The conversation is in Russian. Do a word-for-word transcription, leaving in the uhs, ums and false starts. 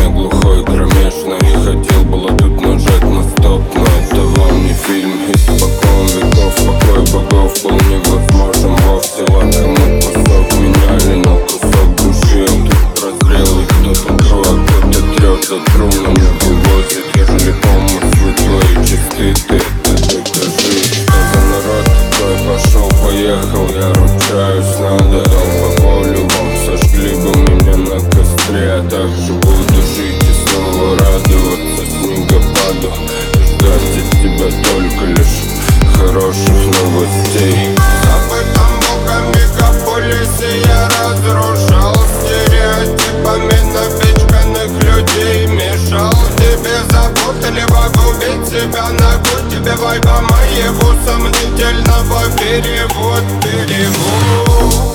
тишине глухой, кромешной. Хотел было тут нажать на стоп, но это вам не фильм. Испокон веков, покой богов был невозможен вовсе. Лакомый кусок меняли на кусок души. Он тут прозрел, и кто-то трое, кто-то трет за трунами вывозит. Ежели помыслы твои чисты, ты это докажи. Что за народ такой пошел, поехал, я ручаюсь, надо дал по волю вам. Сожгли бы меня на костре, а также буду жить и снова радоваться снегопаду. Ждать от тебя только лишь хороших новостей. Забытом богом мегаполисе я разрушал стереотипами напичканных людей. Мешал тебе заботливо губить себя, ногу тебе вайба моего сомнительного. Перевод, перевод.